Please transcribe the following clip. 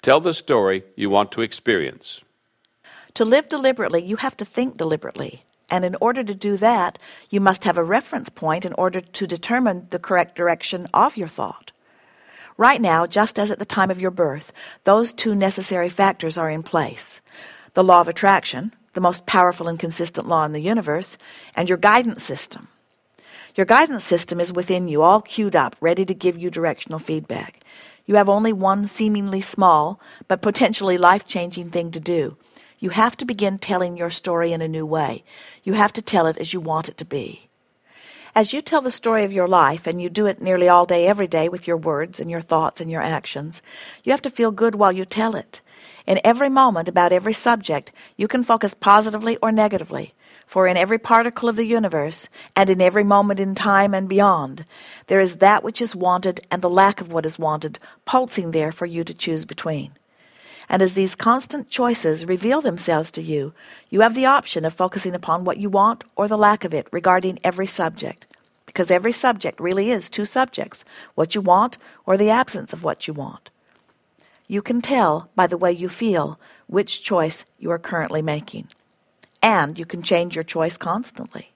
Tell the story you want to experience. To live deliberately, you have to think deliberately. And in order to do that, you must have a reference point in order to determine the correct direction of your thought. Right now, just as at the time of your birth, those two necessary factors are in place. The law of attraction, the most powerful and consistent law in the universe, and your guidance system. Your guidance system is within you, all queued up, ready to give you directional feedback. You have only one seemingly small, but potentially life-changing thing to do. You have to begin telling your story in a new way. You have to tell it as you want it to be. As you tell the story of your life, and you do it nearly all day, every day, with your words and your thoughts and your actions, you have to feel good while you tell it. In every moment, about every subject, you can focus positively or negatively. For in every particle of the universe, and in every moment in time and beyond, there is that which is wanted and the lack of what is wanted, pulsing there for you to choose between. And as these constant choices reveal themselves to you, you have the option of focusing upon what you want or the lack of it regarding every subject. Because every subject really is two subjects, what you want or the absence of what you want. You can tell by the way you feel which choice you are currently making. And you can change your choice constantly.